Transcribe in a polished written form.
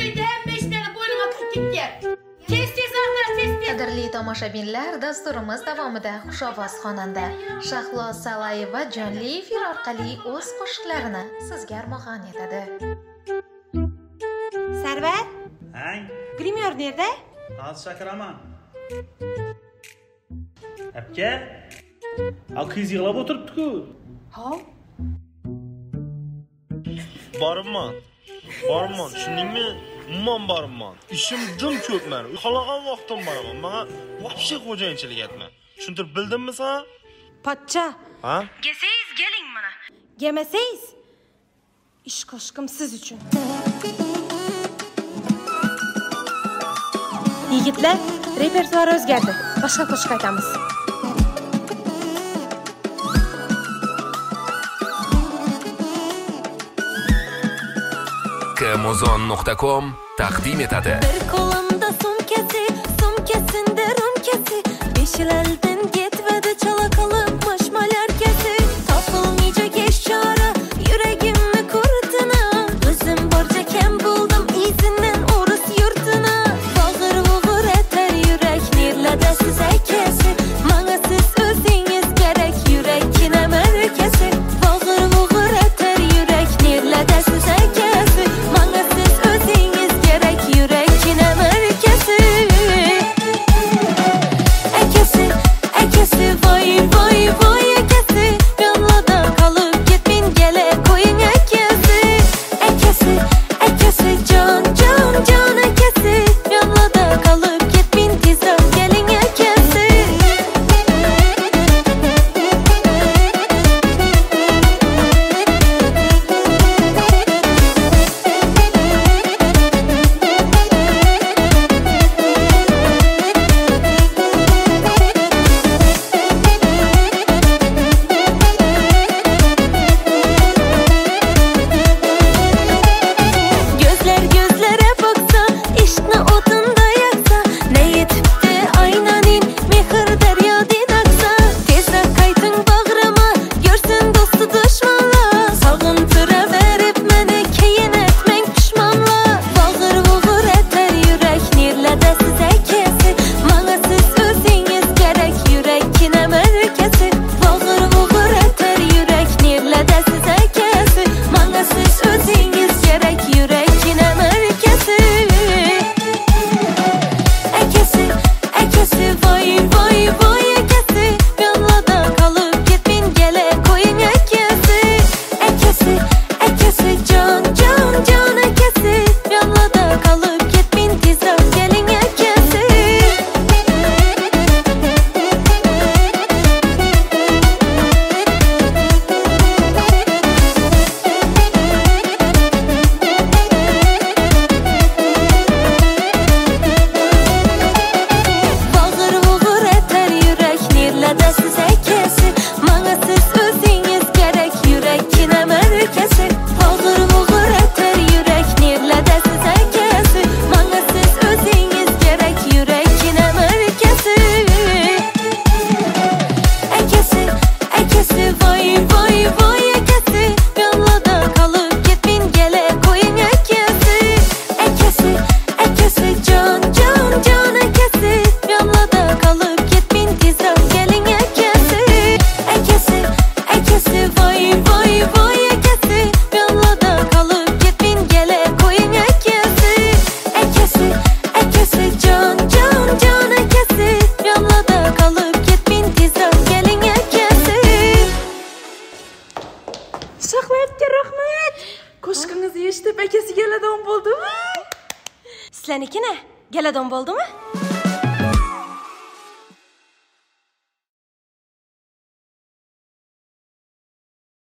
uyda ham beshtani bo'ynima kirib ketgan. Tez ahlar, tez. Qadrli tomoshabinlar, dasturimiz davomida xushovoz xonanda Shahlo Salayeva jonli efir orqali o'z qo'shiqlarini sizga armag'on etadi. Sarvar? Hang. Grimyor nerede? Hozir chaqiraman. Apka? Qiz yig'lab o'tiribdi-ku. Ha? Borman, tushundingmi? Umuman borman. Ishim jim ko'p men. Xalogan vaqtim boraman. Menga вообще xo'jayinchilik etma. Tushuntirib bildimmi sen? Pochcha. Ha? Gelseyiz gelin bana. Gelmeseyiz. İş koşkum siz için. Yigitlar, repertuar o'zgardi. Boshqa qo'shiq aytamiz. Kmozon.com taqdim etadi. Bir qo'limda sumkasinde rumkasi, beshildan ketmadi chala qolibmish malarkasi. Topilmayacak esh chora, yuragimni qurtini. O'zim borcha kam bo'ldim izinden o'ris yurtini. Bo'g'ir etar yurak nerlarda siz akasi. Menga siz o'zingiz kerak yurakina markasi. Bo'g'ir etar yurak nerlarda siz akasi. Menga siz o'zingiz kerak yurakina markasi. Akasi voy akasi. Yonladan qolib ketmin gele qo'ying akasi. Akasi jon akasi. Yonladan qolib ketmin tezroq keling akasi. Gözlere baksa, ishqni o'tinda yaksa. Ne yetibdi aynaning mehr daryodin aksa. Tezroq qayting bag'rima, ko'rsin do'sti dushmanlar. Sog'intiraverib meni keyin etmang pishmonlar. Bo'g'ir etar yurak nerlarda siz akasi. Menga siz o'zingiz kerak yurakina markasi. Bo'g'ir etar yurak nerlarda siz akasi. Menga siz o'zingiz kerak yurakina markasi. Akasi voy akasi. Yonladan qolib ketmin gele qo'ying akasi. Akasi jon akasi. Yonladan qolib ketmin tezroq keling akasi. Bo'g'ir etar yurak nerlarda siz akasi. Menga siz o'zingiz kerak yurakina markasi. Bo'g'ir etar yurak nerlarda siz akasi. Menga siz o'zingiz kerak yurakina markasi. Akasi voy akasi. Yonladan qolib ketmin gele qo'ying akasi. Akasi jon akasi. Yonladan qolib ketmin tezroq keling akasi. Akasi voy akasi. Yonladan qolib ketmin gele qo'ying akasi. Akasi jon akasi. Yonladan qolib ketmin tezroq keling akasi. Shahloyevga rahmat. Qo'shiqingizni eshitib akasi galadon bo'ldimi? Sizlarnikine galadon bo'ldimi?